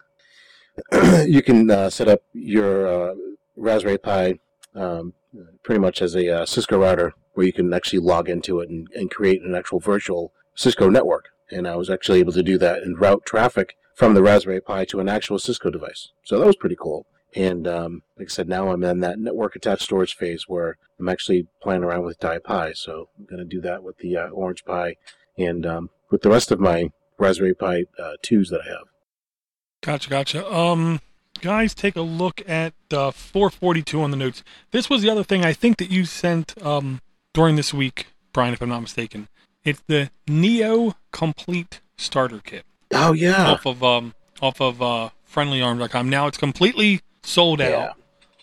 You can uh, set up your uh, Raspberry Pi um, pretty much as a uh, Cisco router where you can actually log into it and, and create an actual virtual Cisco network. And I was actually able to do that and route traffic from the Raspberry Pi to an actual Cisco device. So that was pretty cool. And um, like I said, now I'm in that network attached storage phase where I'm actually playing around with DiPi. So I'm going to do that with the uh, Orange Pi and um, with the rest of my Raspberry Pi uh, twos that I have. Gotcha, gotcha. Um, guys, take a look at uh, four forty-two on the notes. This was the other thing I think that you sent um, during this week, Brian, if I'm not mistaken. It's the Neo Complete Starter Kit Oh, yeah. off of um, off of uh, friendly arms dot com. Now it's completely sold out, Yeah.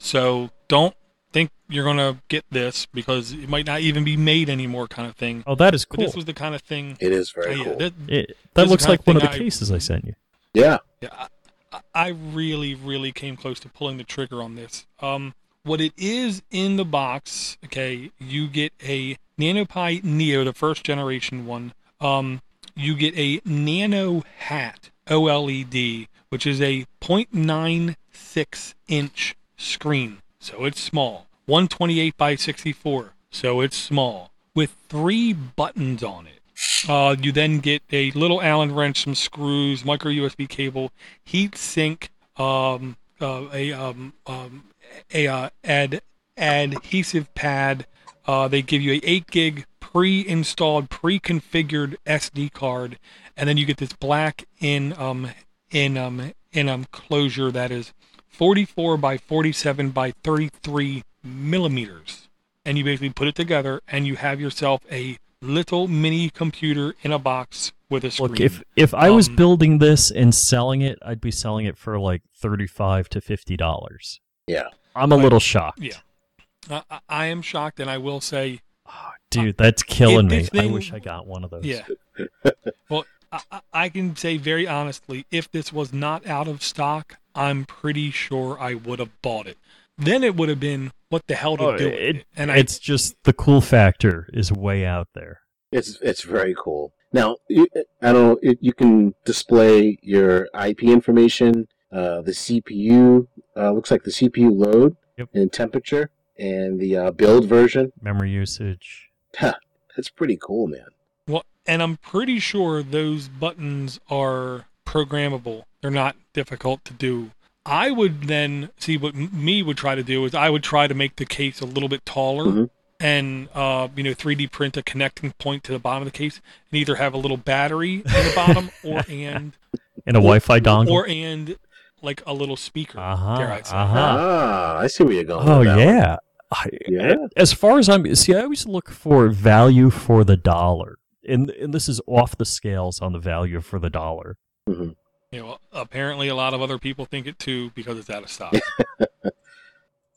so don't think you're gonna get this because it might not even be made anymore, kind of thing. Oh, that is But cool. this was the kind of thing. It is uh, very yeah, cool. that, It, This that is looks the kind like of one of thing the I- cases I sent you. Yeah. Yeah, I, I really, really came close to pulling the trigger on this. Um, what it is in the box, okay, you get a NanoPi Neo, the first generation one. Um, you get a Nano Hat OLED, which is a point nine six inch screen, so it's small. one twenty-eight by sixty-four, so it's small, with three buttons on it. Uh, you then get a little Allen wrench, some screws, micro U S B cable, heat sink, um, uh, a um, um, a uh, ad adhesive pad. Uh, they give you a eight gig pre-installed, pre-configured S D card, and then you get this black in um in um in um closure that is forty-four by forty-seven by thirty-three millimeters, and you basically put it together, and you have yourself a little mini computer in a box with a screen. Look, if if I was Um, building this and selling it, I'd be selling it for like thirty-five to fifty dollars. Yeah. I'm a Right. little shocked. Yeah. I, I- I am shocked, and I will say, Oh, dude, that's killing if me. this I thing- wish I got one of those. yeah. Well, I, I- I can say very honestly, if this was not out of stock, I'm pretty sure I would have bought it. Then it would have been, what the hell to Oh, do with it- it? And I, it's just the cool factor is way out there. It's it's very cool. Now, you, I don't know, it, you can display your I P information, uh, the C P U, uh, looks like the C P U load Yep. and temperature, and the uh, build version. Memory usage. Huh, that's pretty cool, man. well, and I'm pretty sure those buttons are programmable. They're not difficult to do. I would then see what m- me would try to do is I would try to make the case a little bit taller Mhm. and uh, you know three D print a connecting point to the bottom of the case and either have a little battery in the bottom or and And a Wi-Fi dongle. or and like a little speaker. Uh-huh, dare I say. uh-huh. Ah, I see where you're going. Oh with that one. yeah. I, Yeah. As far as I'm see, I always look for value for the dollar, and and this is off the scales on the value for the dollar. Mhm. You know, apparently a lot of other people think it too because it's out of stock.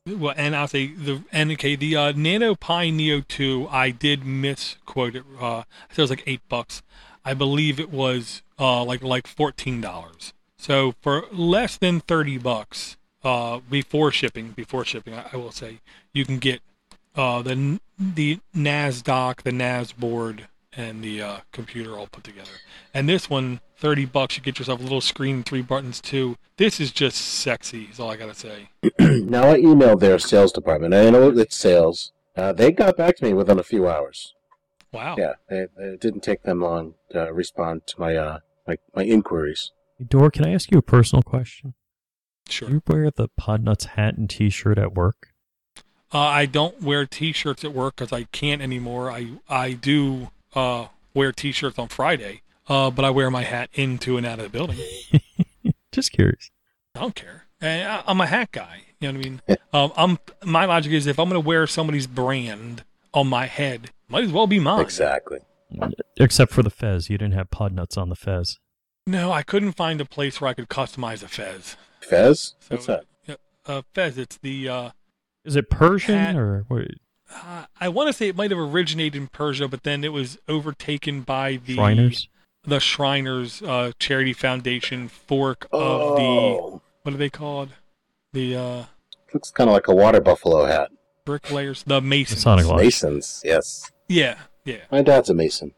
Well, and I'll say the and okay, the uh, Nano Pi Neo two, I did misquote it. Uh, I said it was like eight bucks. I believe it was uh, like like fourteen dollars. So for less than thirty bucks, uh, before shipping, before shipping, I, I will say you can get uh, the the N A S dock, the N A S board, and the uh, computer all put together. And this one, thirty bucks, you get yourself a little screen, three buttons too. This is just sexy, is all I gotta say. Now I emailed their sales department. I know it's sales. Uh, they got back to me within a few hours. Wow. Yeah, they, it didn't take them long to respond to my uh, my, my inquiries. Hey, Dor, can I ask you a personal question? Sure. Do you wear the Podnuts hat and T-shirt at work? Uh, I don't wear T-shirts at work because I can't anymore. I I do uh, wear T-shirts on Friday, uh, but I wear my hat into and out of the building. Just curious. I don't care. And I, I'm a hat guy. You know what I mean? um, I'm my logic is if I'm going to wear somebody's brand on my head, might as well be mine. Exactly. Except for the fez. You didn't have Podnuts on the fez. No, I couldn't find a place where I could customize a fez. Fez? So, What's that? Yeah, uh, fez. It's the. Uh, Is it Persian hat. or what? uh, I want to say it might have originated in Persia, but then it was overtaken by the Shriners? the Shriners uh, Charity Foundation fork of Oh, the. What are they called? The uh, looks kind of like a water buffalo hat. bricklayers, the Masons. The Sonic Lodge. Masons, yes. Yeah, yeah, My dad's a Mason.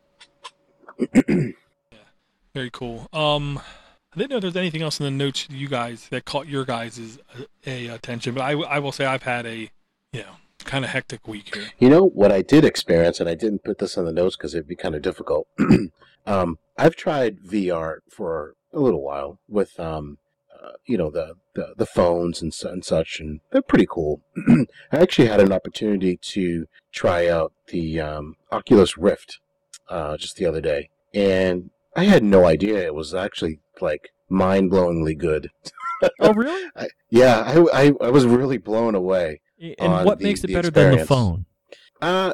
very cool. Um, I didn't know if there's anything else in the notes you guys that caught your guys' a, a attention, but I, I will say I've had a you know kind of hectic week here. You know, what I did experience, and I didn't put this on the notes because it'd be kind of difficult. um, I've tried V R for a little while with, um, uh, you know, the, the, the phones and, su- and such, and they're pretty cool. I actually had an opportunity to try out the um, Oculus Rift uh, just the other day, and I had no idea it was actually, like, mind-blowingly good. Oh, really? I, yeah, I, I, I was really blown away. And on what the- makes it the better than the experience. phone? Uh,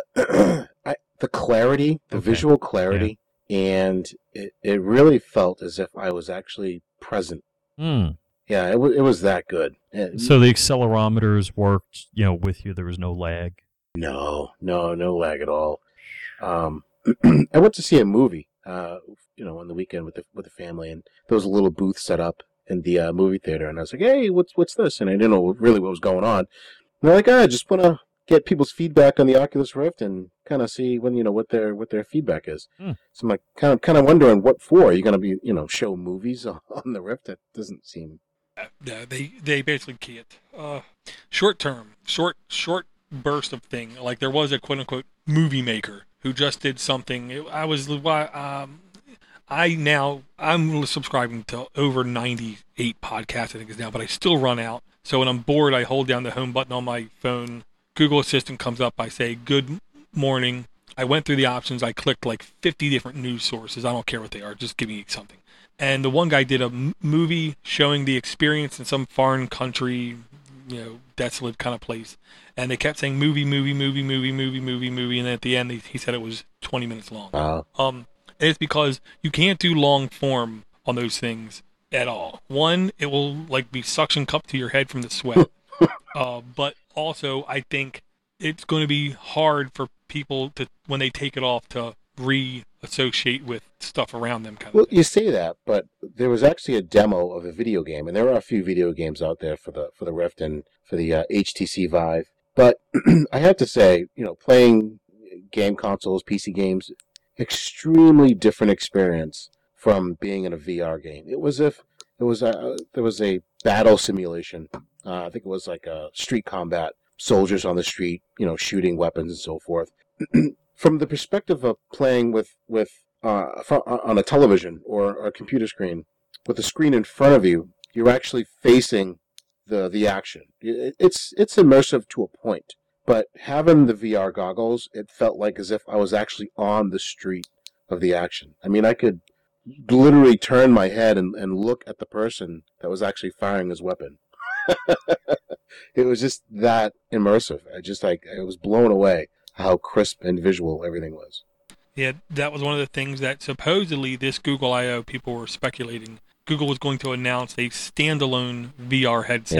I, the clarity, the Okay. visual clarity, and it, it really felt as if I was actually present. Hmm. Yeah, it, w- it was that good. And So the accelerometers worked, you know, with you. There was no lag. no, no, no lag at all. Um, I went to see a movie, uh, you know, on the weekend with the with the family, and there was a little booth set up in the uh, movie theater, and I was like, "Hey, what's what's this?" And I didn't know really what was going on. And they're like, "Ah, I just want to get people's feedback on the Oculus Rift and kind of see when you know what their what their feedback is." Hmm. So I'm like, kind of kind of wondering what for. Are you going to be, you know, show movies on, on the Rift? That doesn't seem. Yeah, they they basically can't. Uh, short term, short short burst of thing. Like there was a quote unquote movie maker who just did something. It, I was um, I now I'm subscribing to over ninety-eight podcasts I think is now, but I still run out. So when I'm bored, I hold down the home button on my phone. Google Assistant comes up. I say good morning. I went through the options. I clicked like fifty different news sources. I don't care what they are. Just give me something. And the one guy did a m- movie showing the experience in some foreign country, you know, desolate kind of place. And they kept saying movie, movie, movie, movie, movie, movie, movie. And then at the end, he, he said it was twenty minutes long. Uh, Um, and it's because you can't do long form on those things at all. One, it will like be suction cupped to your head from the sweat. uh, but also, I think it's going to be hard for people to, when they take it off, to re-associate with stuff around them. Kind well, of thing. you say that, but there was actually a demo of a video game, and there are a few video games out there for the for the Rift and for the uh, H T C Vive. But I have to say, you know, playing game consoles, P C games, extremely different experience from being in a V R game. It was if it was a there was a battle simulation. Uh, I think it was like a street combat, soldiers on the street, you know, shooting weapons and so forth. From the perspective of playing with with uh, fr- on a television or, or a computer screen, with the screen in front of you, you're actually facing the the action. It, it's it's immersive to a point, but having the V R goggles, it felt like as if I was actually on the street of the action. I mean, I could literally turn my head and, and look at the person that was actually firing his weapon. It was just that immersive. I just like I was blown away how crisp and visual everything was. Yeah, that was one of the things that supposedly this Google I O people were speculating. Google was going to announce a standalone V R headset, Yeah, right.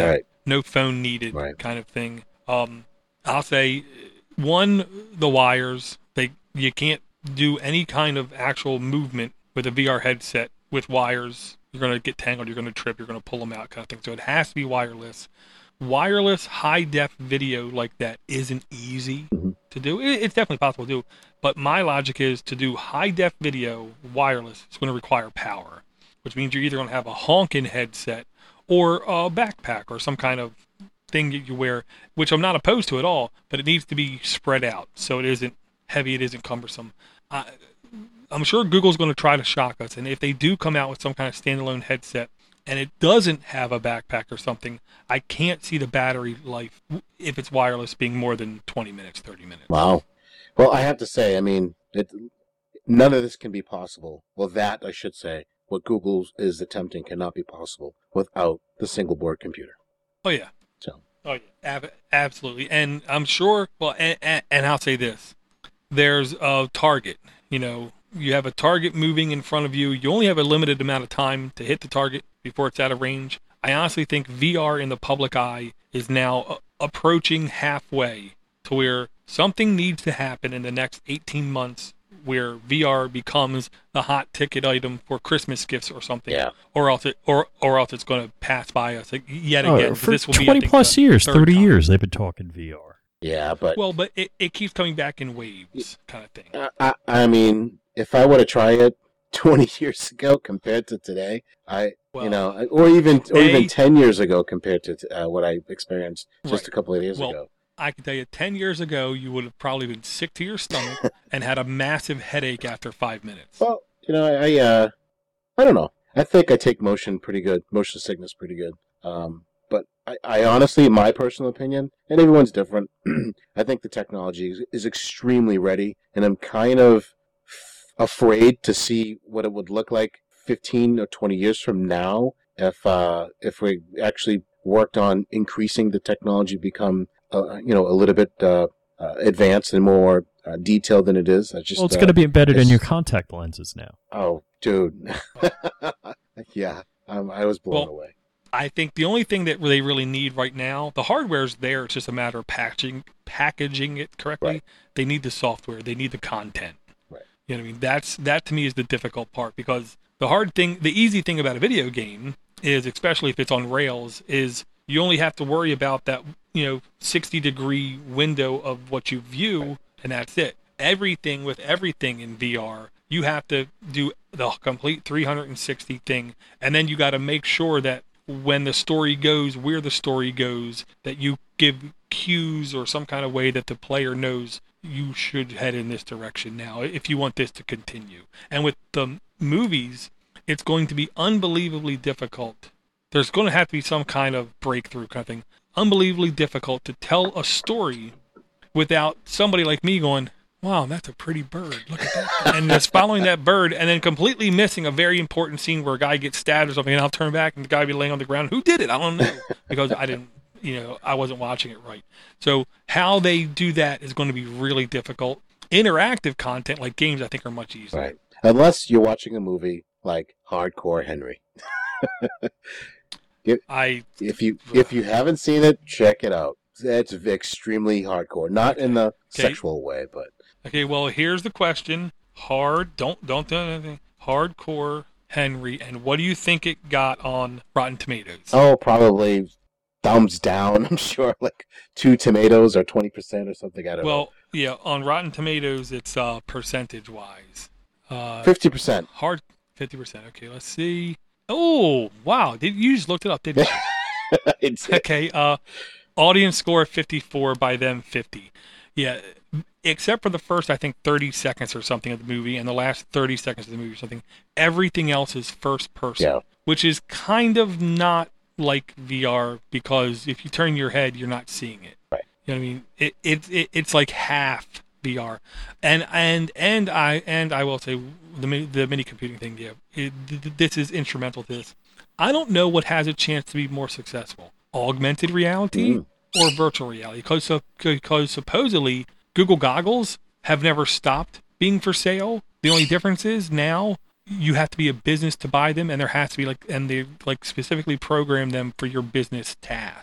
no phone needed Right. kind of thing. Um, I'll say one, the wires. They you can't do any kind of actual movement with a V R headset with wires. You're going to get tangled. You're going to trip. You're going to pull them out, kind of thing. So it has to be wireless. Wireless high def video like that isn't easy Mhm. to do. It, it's definitely possible to do, but my logic is to do high def video wireless. It's going to require power, which means you're either going to have a honking headset or a backpack or some kind of thing that you wear, which I'm not opposed to at all, but it needs to be spread out so it isn't heavy, it isn't cumbersome. I, I'm sure Google's going to try to shock us, and if they do come out with some kind of standalone headset and it doesn't have a backpack or something, I can't see the battery life, if it's wireless, being more than twenty minutes, thirty minutes. Wow. Well, I have to say, I mean, it, none of this can be possible. Well, that, I should say, what Google is attempting cannot be possible without the single board computer. Oh, yeah. So. Oh, yeah. Ab- absolutely. And I'm sure, well, and, and, and I'll say this. There's a target. You know, you have a target moving in front of you. You only have a limited amount of time to hit the target before it's out of range. I honestly think V R in the public eye is now uh, approaching halfway to where something needs to happen in the next eighteen months where V R becomes the hot ticket item for Christmas gifts or something. Yeah. Or else it, or, or else it's going to pass by us like, yet Oh, again. for this will twenty be, I think, plus the years, third thirty time. years, they've been talking V R. Yeah, but Well, but it, it keeps coming back in waves, kind of thing. I, I, I mean, if I were to try it twenty years ago compared to today, I, Well, you know, or even or A- even ten years ago compared to uh, what I experienced just Right. a couple of years Well, ago. I can tell you, ten years ago, you would have probably been sick to your stomach and had a massive headache after five minutes. Well, you know, I, uh, I don't know. I think I take motion pretty good, motion sickness pretty good. Um, but I, I honestly, my personal opinion, and everyone's different, I think the technology is, is extremely ready, and I'm kind of f- afraid to see what it would look like fifteen or twenty years from now if uh, if we actually worked on increasing the technology, become uh, you know a little bit uh, uh, advanced and more uh, detailed than it is. I just Well, it's uh, going to be embedded in it's- your contact lenses now. Oh, dude. yeah, um, I was blown Well, away. I think the only thing that they really need right now, the hardware's there. It's just a matter of packaging packaging it correctly. Right. They need the software. They need the content. Right. You know what I mean? That's that to me is the difficult part, because the hard thing, the easy thing about a video game is, especially if it's on rails, is you only have to worry about that, you know, sixty degree window of what you view, Right. and that's it. Everything with everything in V R, you have to do the complete three hundred sixty thing, and then you got to make sure that when the story goes, where the story goes, that you give cues or some kind of way that the player knows you should head in this direction now if you want this to continue. And with the movies, it's going to be unbelievably difficult. There's going to have to be some kind of breakthrough kind of thing. Unbelievably difficult to tell a story without somebody like me going, wow, that's a pretty bird. Look at that. And just following that bird and then completely missing a very important scene where a guy gets stabbed or something, and I'll turn back and the guy be laying on the ground. Who did it? I don't know, because I didn't, you know, I wasn't watching it right. So how they do that is going to be really difficult. Interactive content like games, I think, are much easier. Right. Unless you're watching a movie like Hardcore Henry. I If you if you haven't seen it, check it out. It's extremely hardcore. Not in the Okay. sexual way, but okay. Well, here's the question: hard. Don't don't do anything. Hardcore Henry, and what do you think it got on Rotten Tomatoes? oh, probably thumbs down. I'm sure, like two tomatoes or twenty percent or something. I don't know. Well, yeah, on Rotten Tomatoes, it's uh, percentage-wise. Uh, Fifty percent. hard fifty percent. Okay, let's see. Oh, wow. Did you just looked it up, didn't you? Okay, uh, audience score fifty-four, by them fifty. Yeah, except for the first, I think, thirty seconds or something of the movie, and the last thirty seconds of the movie or something. Everything else is first person, Yeah. which is kind of not like V R, because if you turn your head, you're not seeing it. Right. You know what I mean? It, it, it it's like half V R, and and and I and I will say the mi- the mini computing thing. Yeah, it, th- th- this is instrumental to this. I don't know what has a chance to be more successful: augmented reality Mm. or virtual reality. Because so, because supposedly Google goggles have never stopped being for sale. The only difference is now you have to be a business to buy them, and there has to be like and they like specifically program them for your business task.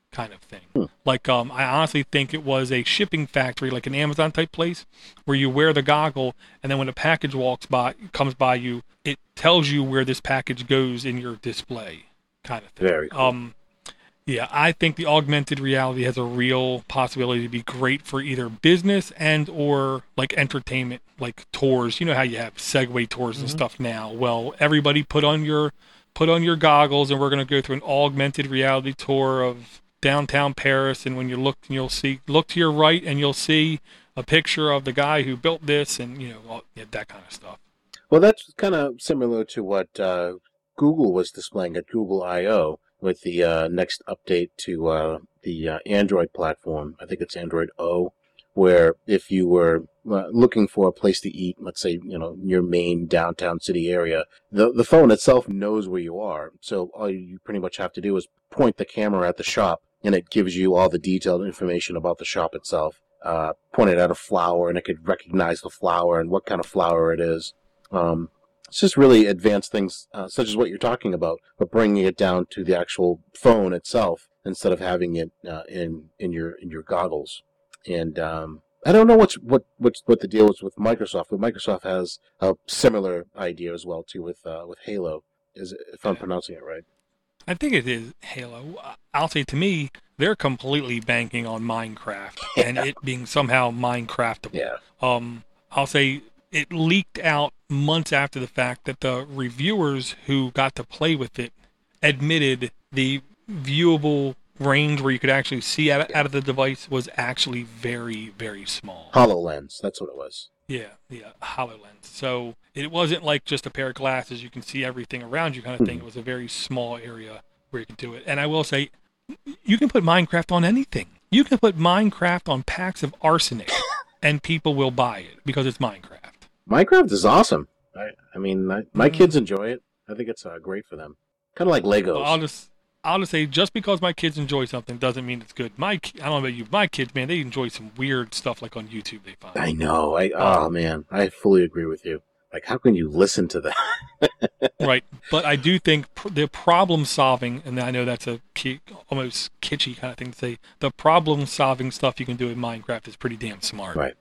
kind of thing. Hmm. Like, um, I honestly think it was a shipping factory, like an Amazon type place, where you wear the goggle, and then when a package walks by, comes by you, it tells you where this package goes in your display, kind of thing. Very cool. Um, yeah, I think the augmented reality has a real possibility to be great for either business and or like entertainment, like tours. You know how you have Segway tours mm-hmm. and stuff now. Well, everybody put on your put on your goggles, and we're going to go through an augmented reality tour of downtown Paris. And when you look, you'll see look to your right, and you'll see a picture of the guy who built this, and you know all, yeah, that kind of stuff. Well, that's kind of similar to what uh, Google was displaying at Google I O. With the uh, next update to uh, the uh, Android platform. I think it's Android O, where if you were uh, looking for a place to eat, let's say, you know, your main downtown city area, the the phone itself knows where you are. So all you pretty much have to do is point the camera at the shop, and it gives you all the detailed information about the shop itself. Uh, point it at a flower, and it could recognize the flower and what kind of flower it is. Um, It's just really advanced things, uh, such as what you're talking about, but bringing it down to the actual phone itself instead of having it uh, in in your in your goggles. And um, I don't know what's what what's, what the deal is with Microsoft, but Microsoft has a similar idea as well too with uh, with Halo. Is it, if I'm pronouncing it right? I think it is Halo. I'll say to me, they're completely banking on Minecraft and it being somehow Minecraftable. Yeah. Um, I'll say. It leaked out months after the fact that the reviewers who got to play with it admitted the viewable range where you could actually see out, out of the device was actually very, very small. HoloLens, that's what it was. Yeah, yeah, HoloLens. So it wasn't like just a pair of glasses, you can see everything around you kind of thing. It was a very small area where you could do it. And I will say, you can put Minecraft on anything. You can put Minecraft on packs of arsenic, and people will buy it because it's Minecraft. Minecraft is awesome. I, I mean, I, my mm-hmm. kids enjoy it. I think it's uh, great for them. Kind of like Legos. Well, I'll just, I'll just say, just because my kids enjoy something doesn't mean it's good. My, I don't know about you, my kids, man, they enjoy some weird stuff like on YouTube. They find. I know. I oh man, I fully agree with you. Like, how can you listen to that? Right, but I do think pr- the problem solving, and I know that's a key, almost kitschy kind of thing to say. The problem solving stuff you can do in Minecraft is pretty damn smart. Right.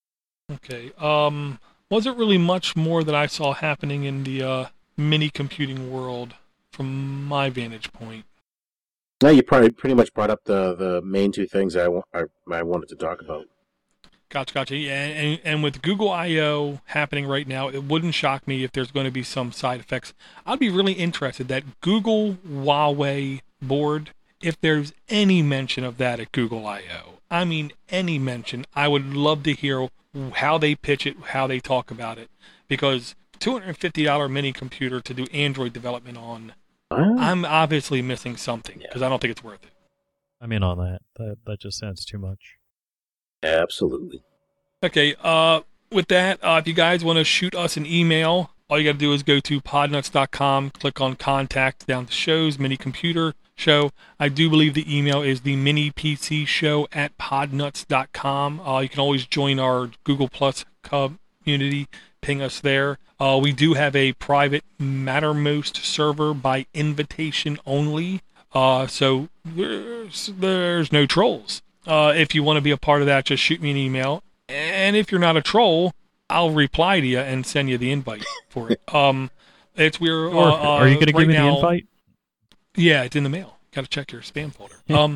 Okay. Um. Wasn't really much more that I saw happening in the uh, mini computing world from my vantage point. No, you probably pretty much brought up the, the main two things I, I, I wanted to talk about. Gotcha, gotcha. Yeah, and, and with Google I O happening right now, it wouldn't shock me if there's going to be some side effects. I'd be really interested that Google Huawei board, if there's any mention of that at Google I O. I mean, any mention. I would love to hear how they pitch it, how they talk about it, because two hundred fifty dollars mini computer to do Android development on, oh. I'm obviously missing something because yeah. I don't think it's worth it. I'm in on that. That that just sounds too much. Absolutely. Okay, uh, with that, uh, if you guys want to shoot us an email, all you got to do is go to podnuts dot com, click on contact down to shows, mini computer show. I do believe the email is the mini P C show at podnuts dot com. Uh, you can always join our Google Plus community, ping us there. Uh, we do have a private Mattermost server by invitation only, uh, so there's, there's no trolls. Uh, if you want to be a part of that, just shoot me an email. And if you're not a troll, I'll reply to you and send you the invite for it. Um, it's we're. Uh, Are you going to right give me now, the invite? Yeah, it's in the mail. Got to check your spam folder. Um,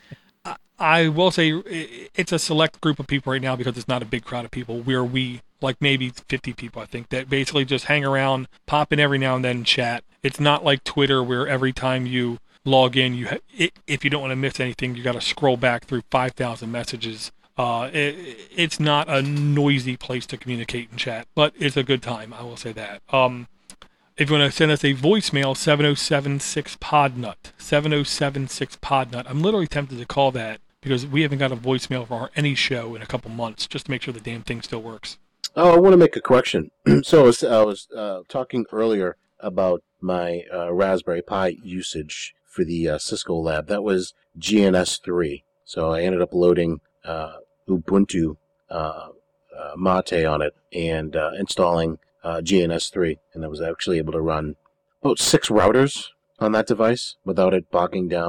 I, I will say it's a select group of people right now because it's not a big crowd of people. Where we like maybe fifty people, I think, that basically just hang around, pop in every now and then, and chat. It's not like Twitter where every time you log in, you ha- it, if you don't want to miss anything, you got to scroll back through five thousand messages. Uh, it, it's not a noisy place to communicate and chat, but it's a good time. I will say that. Um, if you want to send us a voicemail, seven oh seven six podnut, seven oh seven six podnut. I'm literally tempted to call that because we haven't got a voicemail for our, any show in a couple months, just to make sure the damn thing still works. Oh, I want to make a correction. So I was, I was uh, talking earlier about my uh, Raspberry Pi usage for the uh, Cisco lab. That was G N S three. So I ended up loading uh, Ubuntu uh, uh, Mate on it and uh, installing uh, G N S three. And I was actually able to run about six routers on that device without it bogging down.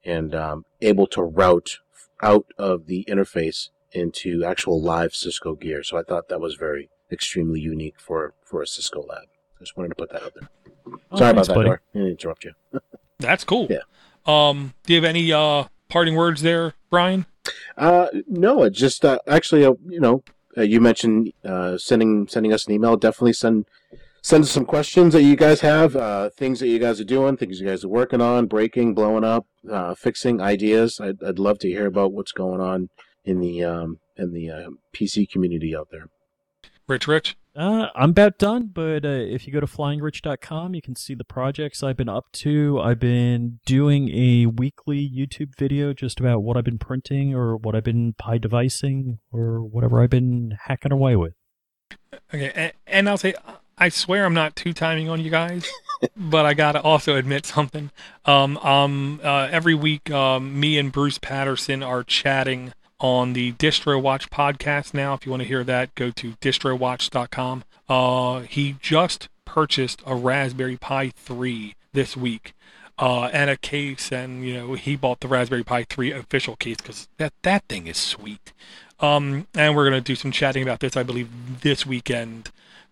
and um, able to route out of the interface into actual live Cisco gear. So I thought that was very extremely unique for, for a Cisco lab. I just wanted to put that out there. Oh, Sorry thanks, about that, buddy. Dor. I didn't interrupt you. That's cool. Yeah. Um, do you have any uh, parting words there, Brian? Uh, no, it just uh, actually, uh, you know, uh, you mentioned uh, sending sending us an email. Definitely send send us some questions that you guys have, uh, things that you guys are doing, things you guys are working on, breaking, blowing up, uh, fixing, ideas. I'd, I'd love to hear about what's going on in the um, in the uh, P C community out there. Rich, Rich? Uh, I'm about done, but uh, if you go to flying rich dot com, you can see the projects I've been up to. I've been doing a weekly YouTube video just about what I've been printing or what I've been Pi devicing or whatever I've been hacking away with. Okay, and, and I'll say, I swear I'm not two-timing on you guys, but I gotta also admit something. Um, um, uh, every week, um, me and Bruce Patterson are chatting on the Distro Watch podcast now. If you want to hear that, go to distro watch dot com. Uh, he just purchased a Raspberry Pi three this week, uh, and a case, and, you know, he bought the Raspberry Pi three official case because that, that thing is sweet. Um, and we're going to do some chatting about this, I believe, this weekend.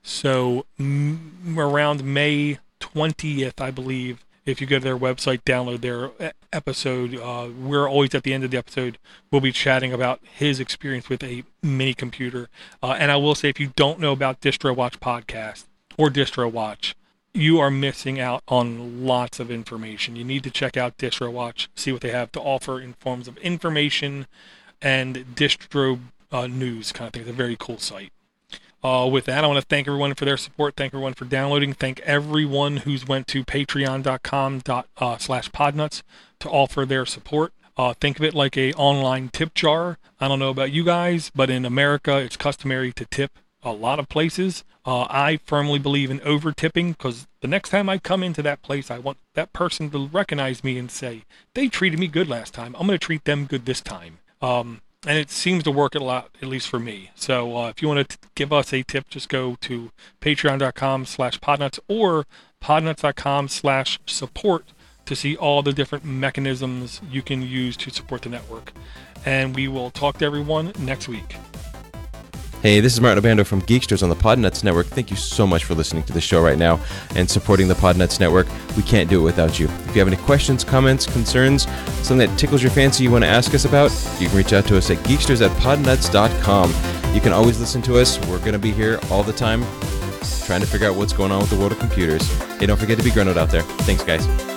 So m- around May twentieth, I believe, if you go to their website, download their episode, uh, we're always at the end of the episode, we'll be chatting about his experience with a mini computer. Uh, and I will say, if you don't know about Distro Watch Podcast or Distro Watch, you are missing out on lots of information. You need to check out Distro Watch, see what they have to offer in forms of information and distro uh, news kind of thing. It's a very cool site. Uh, with that, I want to thank everyone for their support. Thank everyone for downloading. Thank everyone who's went to patreon dot com uh, slash podnuts to offer their support. Uh, think of it like a online tip jar. I don't know about you guys, but in America, it's customary to tip a lot of places. Uh, I firmly believe in over tipping, because the next time I come into that place, I want that person to recognize me and say, they treated me good last time. I'm going to treat them good this time. Um, And it seems to work a lot, at least for me. So uh, if you want to t- give us a tip, just go to patreon dot com slash podnuts or podnuts dot com slash support to see all the different mechanisms you can use to support the network. And we will talk to everyone next week. Hey, this is Martin Obando from Geeksters on the Podnuts Network. Thank you so much for listening to the show right now and supporting the Podnuts Network. We can't do it without you. If you have any questions, comments, concerns, something that tickles your fancy you want to ask us about, you can reach out to us at geeksters at podnuts dot com. You can always listen to us. We're going to be here all the time trying to figure out what's going on with the world of computers. Hey, don't forget to be grown out there. Thanks, guys.